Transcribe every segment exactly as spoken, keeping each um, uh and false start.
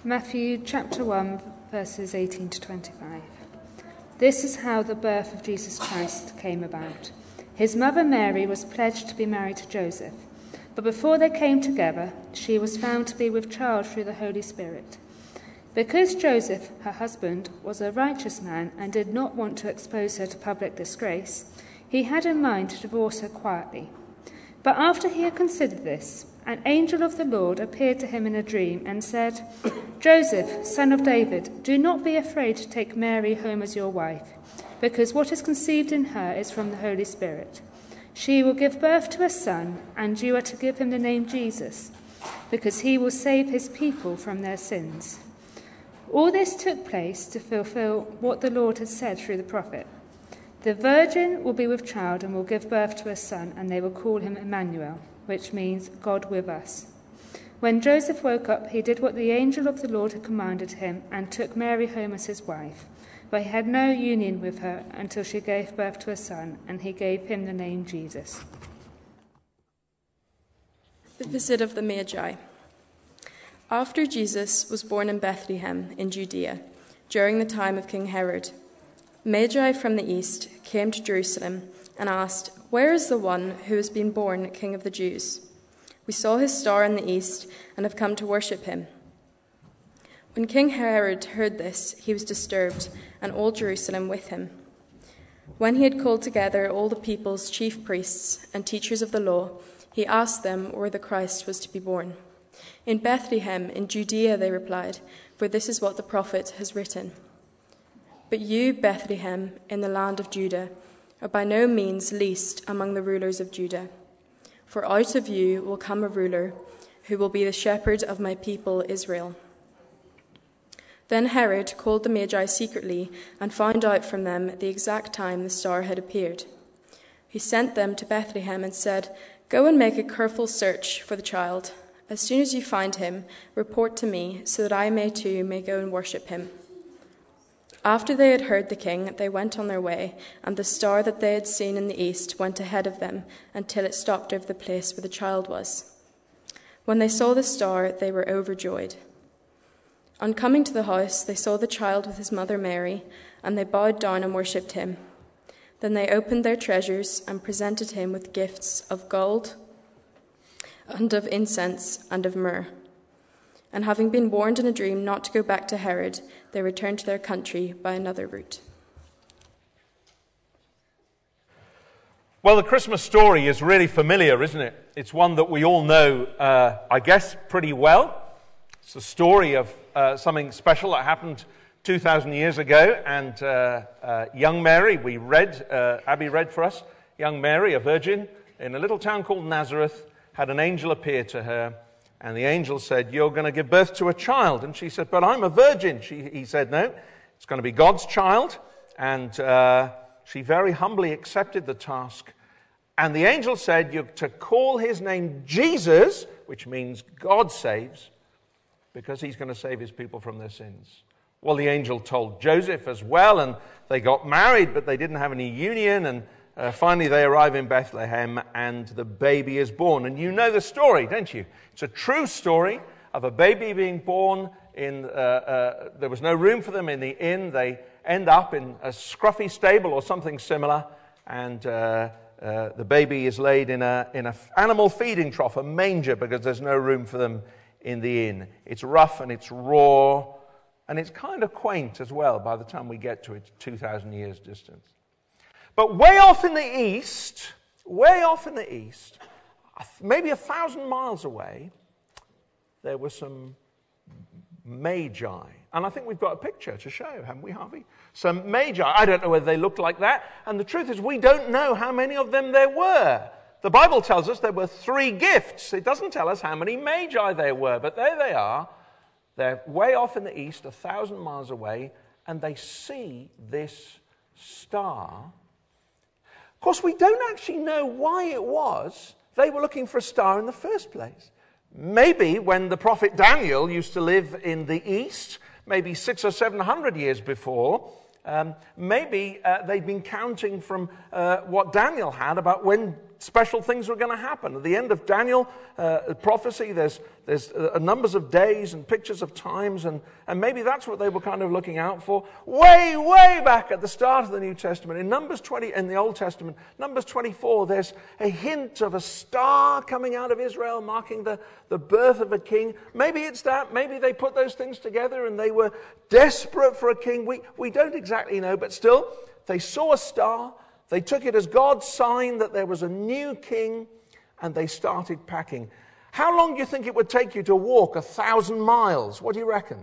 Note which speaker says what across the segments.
Speaker 1: Matthew chapter one, verses eighteen to twenty-five. This is how the birth of Jesus Christ came about. His mother Mary was pledged to be married to Joseph, but before they came together, she was found to be with child through the Holy Spirit. Because Joseph, her husband, was a righteous man and did not want to expose her to public disgrace, he had in mind to divorce her quietly. But after he had considered this, an angel of the Lord appeared to him in a dream and said, "Joseph, son of David, do not be afraid to take Mary home as your wife, because what is conceived in her is from the Holy Spirit. She will give birth to a son, and you are to give him the name Jesus, because he will save his people from their sins." All this took place to fulfill what the Lord had said through the prophet. The virgin will be with child and will give birth to a son, and they will call him Emmanuel, which means God with us. When Joseph woke up, he did what the angel of the Lord had commanded him and took Mary home as his wife. But he had no union with her until she gave birth to a son, and he gave him the name Jesus.
Speaker 2: The visit of the Magi. After Jesus was born in Bethlehem in Judea, during the time of King Herod, Magi from the east came to Jerusalem and asked, "Where is the one who has been born King of the Jews? We saw his star in the east and have come to worship him." When King Herod heard this, he was disturbed, and all Jerusalem with him. When he had called together all the people's chief priests and teachers of the law, he asked them where the Christ was to be born. "In Bethlehem, in Judea," they replied, "for this is what the prophet has written. But you, Bethlehem, in the land of Judah, are by no means least among the rulers of Judah. For out of you will come a ruler who will be the shepherd of my people Israel." Then Herod called the Magi secretly and found out from them the exact time the star had appeared. He sent them to Bethlehem and said, "Go and make a careful search for the child. As soon as you find him, report to me, so that I may too may go and worship him." After they had heard the king, they went on their way, and the star that they had seen in the east went ahead of them until it stopped over the place where the child was. When they saw the star, they were overjoyed. On coming to the house, they saw the child with his mother Mary, and they bowed down and worshipped him. Then they opened their treasures and presented him with gifts of gold, and of incense, and of myrrh. And having been warned in a dream not to go back to Herod, they returned to their country by another route.
Speaker 3: Well, the Christmas story is really familiar, isn't it? It's one that we all know, uh, I guess, pretty well. It's the story of uh, something special that happened two thousand years ago, and uh, uh, young Mary, we read, uh, Abby read for us, young Mary, a virgin, in a little town called Nazareth, had an angel appear to her, and the angel said, "You're going to give birth to a child." And she said, "But I'm a virgin." She, he said, "No, it's going to be God's child." And uh, she very humbly accepted the task. And the angel said, "You're to call his name Jesus," which means God saves, because he's going to save his people from their sins. Well, the angel told Joseph as well, and they got married, but they didn't have any union, and Uh, finally, they arrive in Bethlehem, and the baby is born. And you know the story, don't you? It's a true story of a baby being born. In uh, uh, there was no room for them in the inn. They end up in a scruffy stable or something similar, and uh, uh, the baby is laid in a in an animal feeding trough, a manger, because there's no room for them in the inn. It's rough and it's raw, and it's kind of quaint as well by the time we get to it, two thousand years distance. But way off in the east, way off in the east, maybe a thousand miles away, there were some magi. And I think we've got a picture to show, haven't we, Harvey? Some magi. I don't know whether they looked like that. And the truth is, we don't know how many of them there were. The Bible tells us there were three gifts. It doesn't tell us how many magi there were. But there they are. They're way off in the east, a thousand miles away, and they see this star. Of course, we don't actually know why it was they were looking for a star in the first place. Maybe when the prophet Daniel used to live in the east, maybe six or seven hundred years before, um, maybe uh, they'd been counting from uh, what Daniel had about when special things were going to happen. At the end of Daniel uh, prophecy, there's there's uh, numbers of days and pictures of times, and, and maybe that's what they were kind of looking out for. Way, way back at the start of the New Testament, in Numbers twenty, in the Old Testament, Numbers twenty-four, there's a hint of a star coming out of Israel, marking the, the birth of a king. Maybe it's that. Maybe they put those things together and they were desperate for a king. We we don't exactly know, but still, they saw a star. They took it as God's sign that there was a new king, and they started packing. How long do you think it would take you to walk a thousand miles? What do you reckon?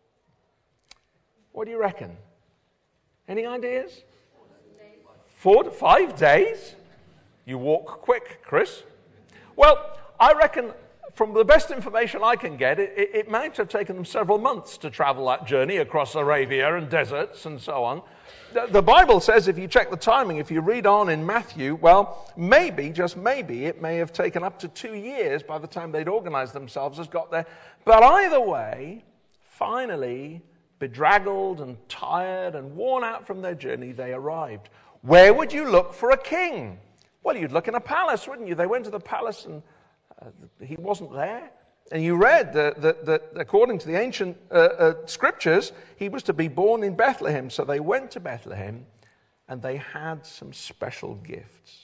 Speaker 3: What do you reckon? Any ideas? Four to five days? You walk quick, Chris. Well, I reckon from the best information I can get, it, it, it might have taken them several months to travel that journey across Arabia and deserts and so on. The Bible says, if you check the timing, if you read on in Matthew, well, maybe, just maybe, it may have taken up to two years by the time they'd organized themselves as got there. But either way, finally, bedraggled and tired and worn out from their journey, they arrived. Where would you look for a king? Well, you'd look in a palace, wouldn't you? They went to the palace and uh, he wasn't there. And you read that, that, that according to the ancient uh, uh, scriptures, he was to be born in Bethlehem. So they went to Bethlehem and they had some special gifts.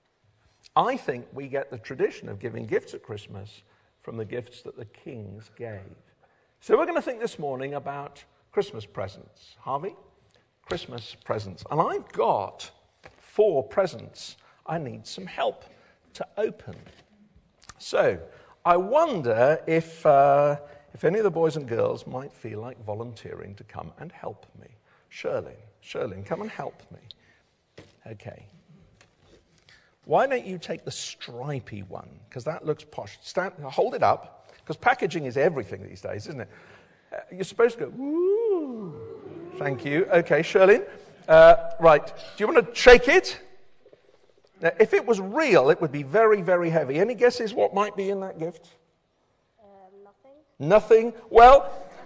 Speaker 3: I think we get the tradition of giving gifts at Christmas from the gifts that the kings gave. So we're going to think this morning about Christmas presents. Harvey? Christmas presents. And I've got four presents I need some help to open. So I wonder if uh, if any of the boys and girls might feel like volunteering to come and help me. Sherlyn, Sherlyn, come and help me. Okay. Why don't you take the stripy one? Because that looks posh. Stand, hold it up, because packaging is everything these days, isn't it? Uh, you're supposed to go, woo. Thank you. Okay, Sherlyn. Uh, right. Do you want to shake it? Now, if it was real, it would be very, very heavy. Any guesses what might be in that gift?
Speaker 4: Uh, nothing.
Speaker 3: Nothing? Well,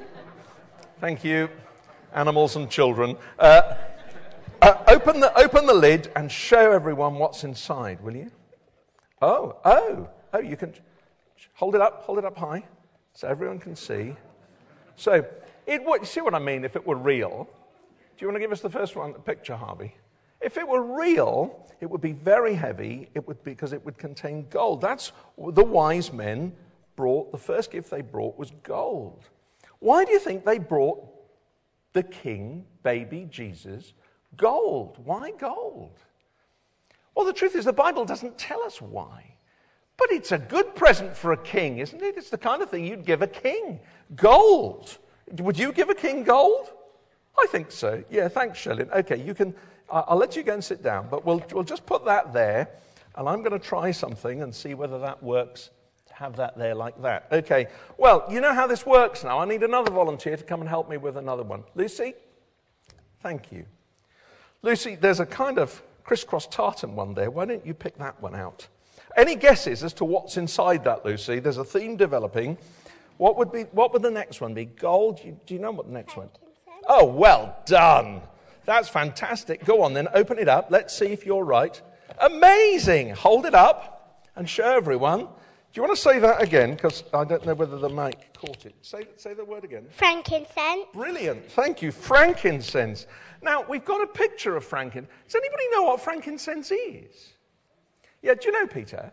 Speaker 3: thank you, animals and children. Uh, uh, open the open the lid and show everyone what's inside, will you? Oh, oh, oh! You can hold it up, hold it up high, so everyone can see. So, it would. See what I mean? If it were real, do you want to give us the first one, the picture, Harvey? If it were real, it would be very heavy. It would be because it would contain gold. That's the wise men brought. The first gift they brought was gold. Why do you think they brought the king, baby Jesus, gold? Why gold? Well, the truth is the Bible doesn't tell us why. But it's a good present for a king, isn't it? It's the kind of thing you'd give a king. Gold. Would you give a king gold? I think so. Yeah, thanks, Sherlyn. Okay, you can... I'll let you go and sit down, but we'll we'll just put that there, and I'm going to try something and see whether that works, to have that there like that. Okay, well, you know how this works now. I need another volunteer to come and help me with another one. Lucy? Thank you. Lucy, there's a kind of crisscross tartan one there. Why don't you pick that one out? Any guesses as to what's inside that, Lucy? There's a theme developing. What would be? What would the next one be? Gold? Do you, do you know what the next one? Oh, well done. That's fantastic. Go on then, open it up. Let's see if you're right. Amazing. Hold it up and show everyone. Do you want to say that again? Because I don't know whether the mic caught it. Say, say the word again.
Speaker 4: Frankincense.
Speaker 3: Brilliant. Thank you. Frankincense. Now, we've got a picture of frankincense. Does anybody know what frankincense is? Yeah, do you know, Peter?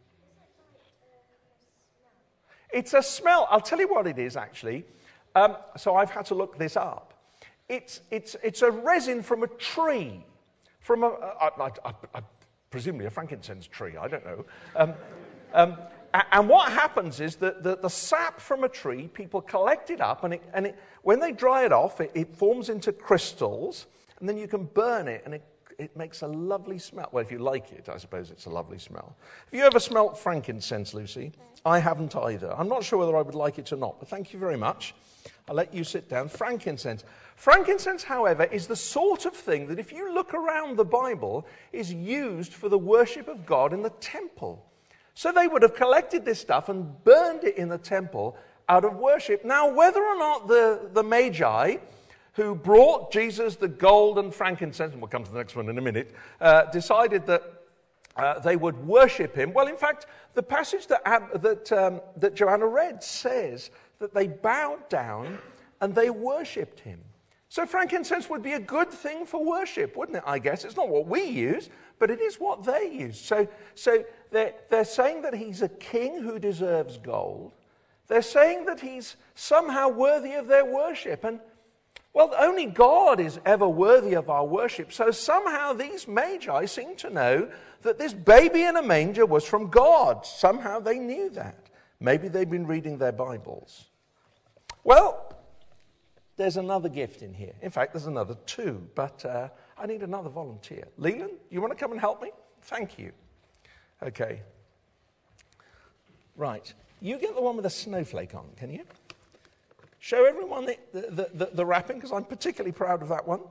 Speaker 3: It's a smell. I'll tell you what it is, actually. Um, so I've had to look this up. It's it's it's a resin from a tree, from a, a, a, a, a presumably a frankincense tree. I don't know. Um, um, and what happens is that the, the sap from a tree, people collect it up, and it, and it, when they dry it off, it, it forms into crystals, and then you can burn it, and it it makes a lovely smell. Well, if you like it, I suppose it's a lovely smell. Have you ever smelt frankincense, Lucy? I haven't either. I'm not sure whether I would like it or not, but thank you very much. I'll let you sit down. Frankincense. Frankincense, however, is the sort of thing that if you look around the Bible is used for the worship of God in the temple. So they would have collected this stuff and burned it in the temple out of worship. Now, whether or not the, the Magi who brought Jesus the gold and frankincense, and we'll come to the next one in a minute, uh, decided that uh, they would worship him. Well, in fact, the passage that, Ab- that, um, that Joanna read says that they bowed down and they worshipped him. So frankincense would be a good thing for worship, wouldn't it, I guess? It's not what we use, but it is what they use. So, so they're, they're saying that he's a king who deserves gold. They're saying that he's somehow worthy of their worship. And, well, only God is ever worthy of our worship. So somehow these magi seem to know that this baby in a manger was from God. Somehow they knew that. Maybe they've been reading their Bibles. Well, there's another gift in here. In fact, there's another two, but uh, I need another volunteer. Leland, you want to come and help me? Thank you. Okay. Right. You get the one with the snowflake on, can you? Show everyone the, the, the, the wrapping, because I'm particularly proud of that one.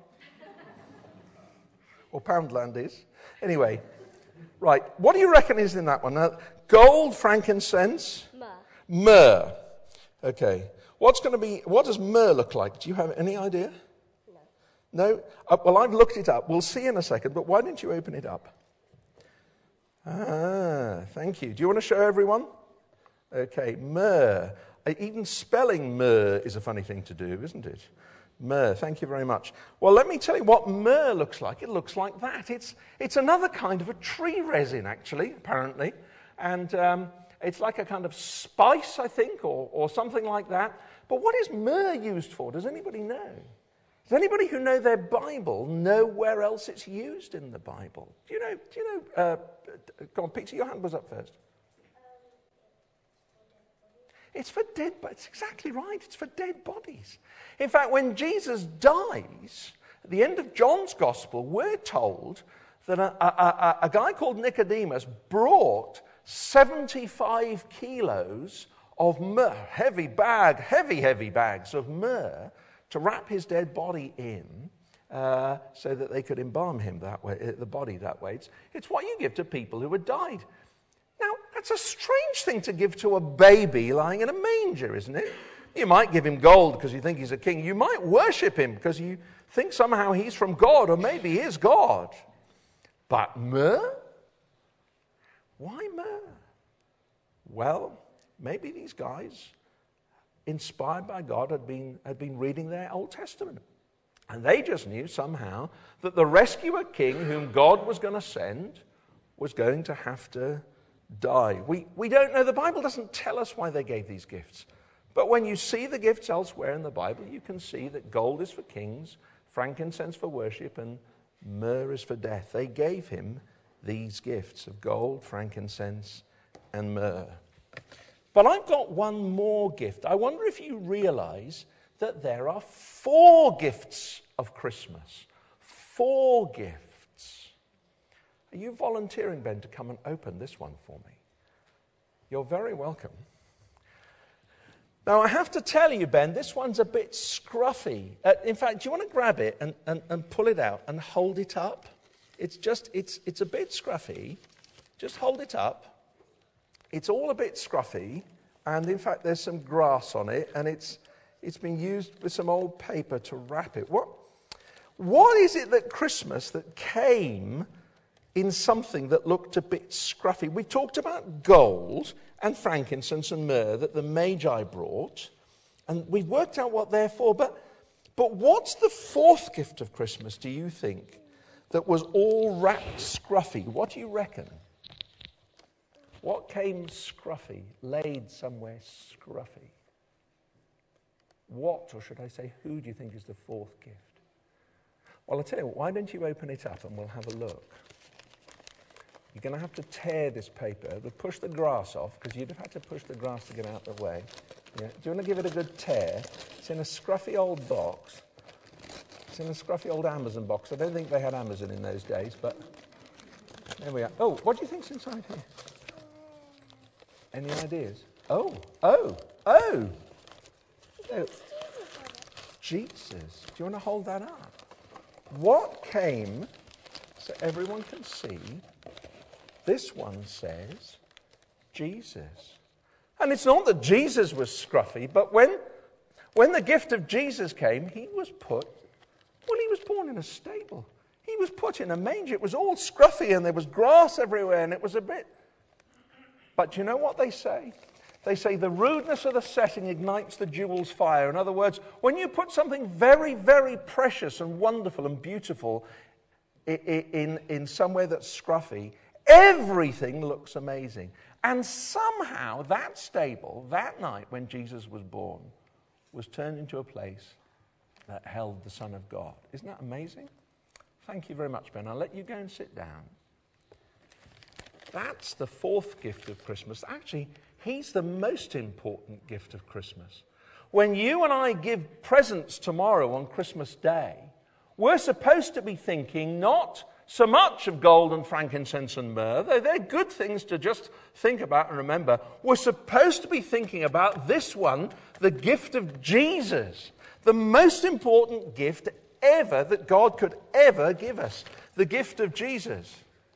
Speaker 3: Or Poundland is. Anyway. Right. What do you reckon is in that one? Uh, gold, frankincense?
Speaker 4: Myrrh.
Speaker 3: Myrrh. Okay. What's going to be, what does myrrh look like? Do you have any idea? No. No? Uh, well, I've looked it up. We'll see in a second, but why don't you open it up? Ah, thank you. Do you want to show everyone? Okay, myrrh. Uh, even spelling myrrh is a funny thing to do, isn't it? Myrrh, thank you very much. Well, let me tell you what myrrh looks like. It looks like that. It's, it's another kind of a tree resin, actually, apparently. And um, it's like a kind of spice, I think, or, or something like that. But what is myrrh used for? Does anybody know? Does anybody who know their Bible know where else it's used in the Bible? Do you know? Do you know? Uh, go on, Peter, your hand was up first. It's for dead bodies. It's exactly right. It's for dead bodies. In fact, when Jesus dies, at the end of John's Gospel, we're told that a, a, a, a guy called Nicodemus brought seventy-five kilos of myrrh, heavy bag, heavy, heavy bags of myrrh, to wrap his dead body in uh, so that they could embalm him that way, the body that way. It's, it's what you give to people who had died. Now, that's a strange thing to give to a baby lying in a manger, isn't it? You might give him gold because you think he's a king. You might worship him because you think somehow he's from God, or maybe he is God. But myrrh? Why myrrh? Well, maybe these guys, inspired by God, had been, had been reading their Old Testament. And they just knew somehow that the rescuer king whom God was going to send was going to have to die. We, we don't know. The Bible doesn't tell us why they gave these gifts. But when you see the gifts elsewhere in the Bible, you can see that gold is for kings, frankincense for worship, and myrrh is for death. They gave him these gifts of gold, frankincense, and myrrh. But I've got one more gift. I wonder if you realize that there are four gifts of Christmas. Four gifts. Are you volunteering, Ben, to come and open this one for me? You're very welcome. Now, I have to tell you, Ben, this one's a bit scruffy. Uh, in fact, do you want to grab it and, and, and pull it out and hold it up? It's just, it's, it's a bit scruffy. Just hold it up. It's all a bit scruffy, and in fact, there's some grass on it, and it's it's been used with some old paper to wrap it. What, what is it that Christmas that came in something that looked a bit scruffy? We talked about gold and frankincense and myrrh that the Magi brought, and we've worked out what they're for, but, but what's the fourth gift of Christmas, do you think, that was all wrapped scruffy? What do you reckon? What came scruffy, laid somewhere scruffy? What, or should I say, who do you think is the fourth gift? Well, I'll tell you what, why don't you open it up and we'll have a look. You're going to have to tear this paper, but push the grass off, because you'd have had to push the grass to get out of the way. Yeah. Do you want to give it a good tear? It's in a scruffy old box. It's in a scruffy old Amazon box. I don't think they had Amazon in those days, but there we are. Oh, what do you think's inside here? Any ideas? Oh, oh, oh. oh. Jesus. Do you want to hold that up? What came, so everyone can see, this one says Jesus. And it's not that Jesus was scruffy, but when, when the gift of Jesus came, he was put, well, he was born in a stable. He was put in a manger. It was all scruffy and there was grass everywhere and it was a bit... But do you know what they say? They say the rudeness of the setting ignites the jewel's fire. In other words, when you put something very, very precious and wonderful and beautiful in, in, in somewhere that's scruffy, everything looks amazing. And somehow that stable, that night when Jesus was born, was turned into a place that held the Son of God. Isn't that amazing? Thank you very much, Ben. I'll let you go and sit down. That's the fourth gift of Christmas. Actually, he's the most important gift of Christmas. When you and I give presents tomorrow on Christmas Day, we're supposed to be thinking not so much of gold and frankincense and myrrh. They're, they're good things to just think about and remember. We're supposed to be thinking about this one, the gift of Jesus, the most important gift ever that God could ever give us, the gift of Jesus.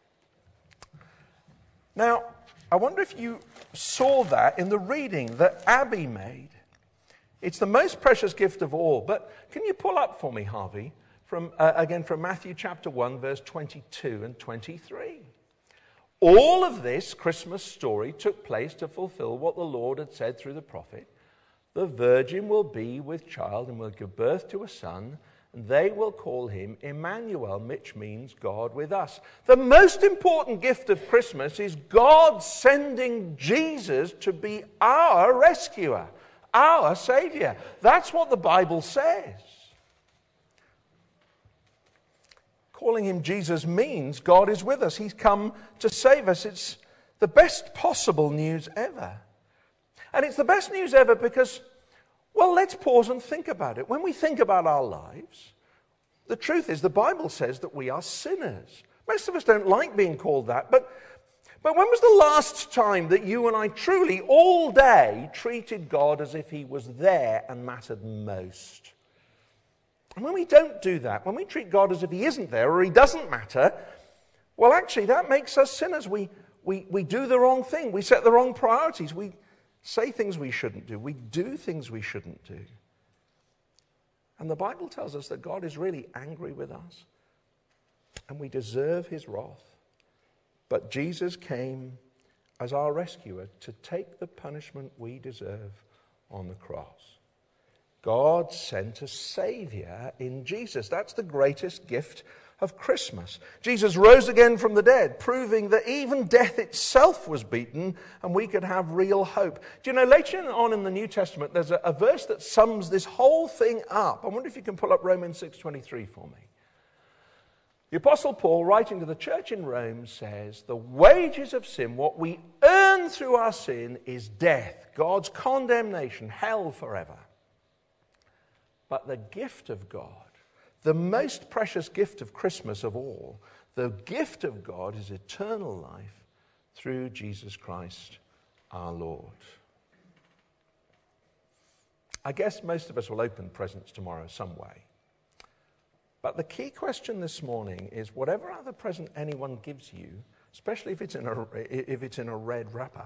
Speaker 3: Now, I wonder if you saw that in the reading that Abby made. It's the most precious gift of all. But can you pull up for me, Harvey, from uh, again from Matthew chapter one, verse twenty-two and twenty-three. All of this Christmas story took place to fulfill what the Lord had said through the prophet. The virgin will be with child and will give birth to a son, and they will call him Emmanuel, which means God with us. The most important gift of Christmas is God sending Jesus to be our rescuer, our Savior. That's what the Bible says. Calling him Jesus means God is with us. He's come to save us. It's the best possible news ever. And it's the best news ever because, well, let's pause and think about it. When we think about our lives, the truth is the Bible says that we are sinners. Most of us don't like being called that, but, but when was the last time that you and I truly all day treated God as if he was there and mattered most? And when we don't do that, when we treat God as if he isn't there or he doesn't matter, well, actually, that makes us sinners. We, we, we do the wrong thing. We set the wrong priorities. We say things we shouldn't do. We do things we shouldn't do. And the Bible tells us that God is really angry with us, and we deserve his wrath. But Jesus came as our rescuer to take the punishment we deserve on the cross. God sent a Savior in Jesus. That's the greatest gift of Christmas. Jesus rose again from the dead, proving that even death itself was beaten and we could have real hope. Do you know, later on in the New Testament, there's a, a verse that sums this whole thing up. I wonder if you can pull up Romans six twenty-three for me. The Apostle Paul, writing to the church in Rome, says, the wages of sin, what we earn through our sin, is death, God's condemnation, hell forever. But the gift of God, the most precious gift of Christmas of all, the gift of God is eternal life through Jesus Christ our Lord. I guess most of us will open presents tomorrow some way. But the key question this morning is whatever other present anyone gives you, especially if it's in a, if it's in a red wrapper,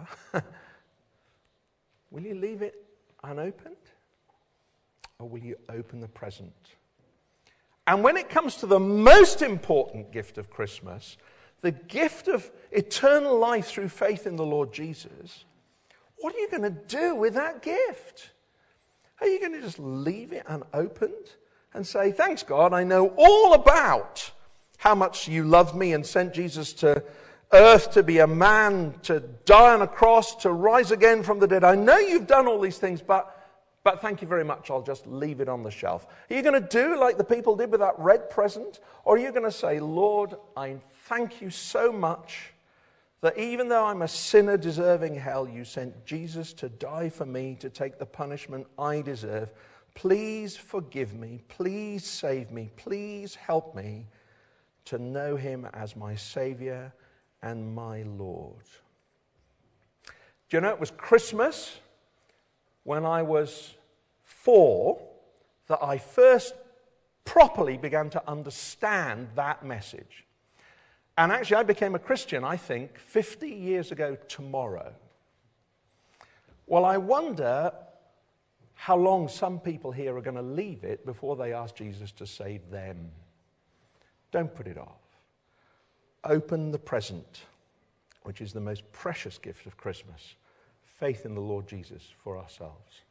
Speaker 3: will you leave it unopened? Or will you open the present? And when it comes to the most important gift of Christmas, the gift of eternal life through faith in the Lord Jesus, what are you going to do with that gift? Are you going to just leave it unopened and say, thanks God, I know all about how much you loved me and sent Jesus to earth to be a man, to die on a cross, to rise again from the dead. I know you've done all these things, but But thank you very much, I'll just leave it on the shelf. Are you going to do like the people did with that red present? Or are you going to say, Lord, I thank you so much that even though I'm a sinner deserving hell, you sent Jesus to die for me, to take the punishment I deserve. Please forgive me. Please save me. Please help me to know him as my Savior and my Lord. Do you know, it was Christmas when I was four that I first properly began to understand that message. And actually I became a Christian, I think, fifty years ago tomorrow. Well, I wonder how long some people here are going to leave it before they ask Jesus to save them. Don't put it off. Open the present, which is the most precious gift of Christmas, faith in the Lord Jesus for ourselves.